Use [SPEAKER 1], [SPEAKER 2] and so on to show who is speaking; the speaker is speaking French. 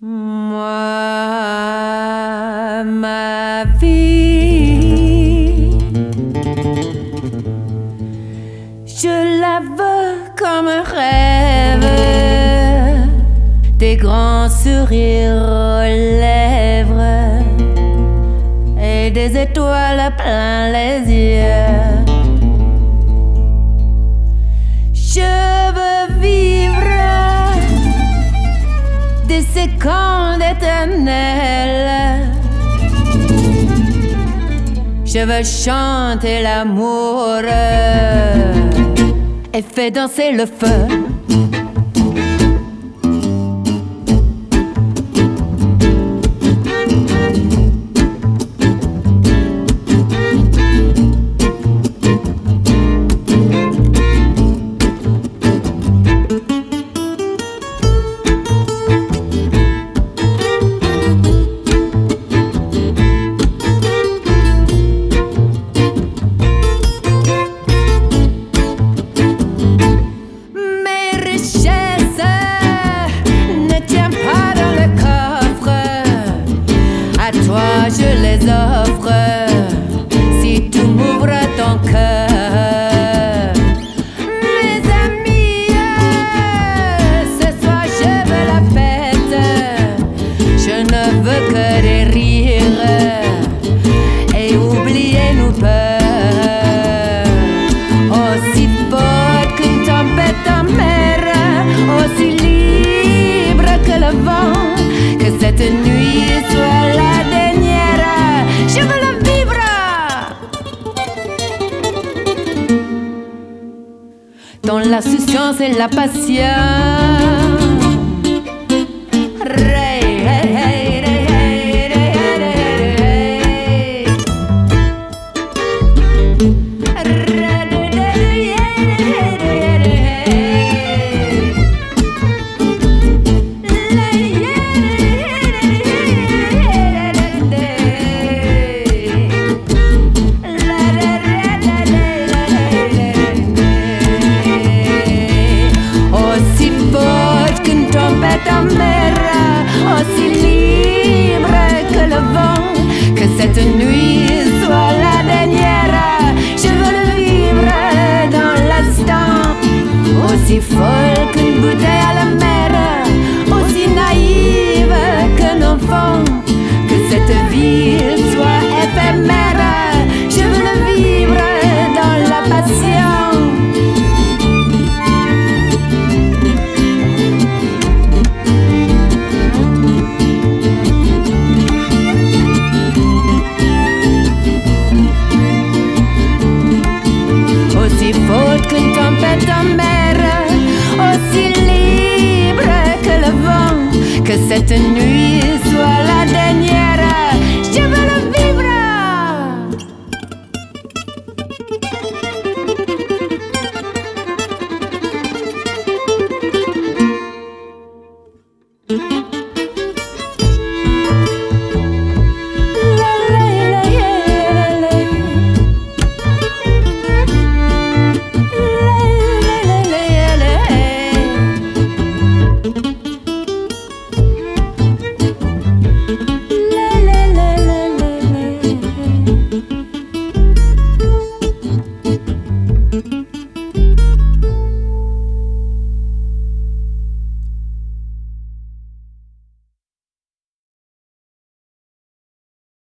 [SPEAKER 1] Moi, ma vie, je la veux comme un rêve, des grands sourires aux lèvres et des étoiles plein les yeux. Je veux vivre des secondes éternelles. Je veux chanter l'amour et faire danser le feu. Je les offre si tu m'ouvres ton cœur. Mes amis, ce soir je veux la fête. Je ne veux que des rires et oublier nos peurs. Aussi forte qu'une tempête en mer, aussi libre que le vent, que cette nuit soit la dernière. Je veux le vivre dans l'insouciance et la patience. Ta mère, aussi libre que le vent, que cette nuit soit la dernière. Je veux le vivre dans l'instant, aussi folle qu'une bouteille à la mer, aussi naïve qu'un enfant, que cette vie soit éphémère. Je veux le vivre dans la passion. Aussi forte qu'une tempête en mer, aussi libre que le vent, que cette nuit soit la dernière. Je veux le vivre.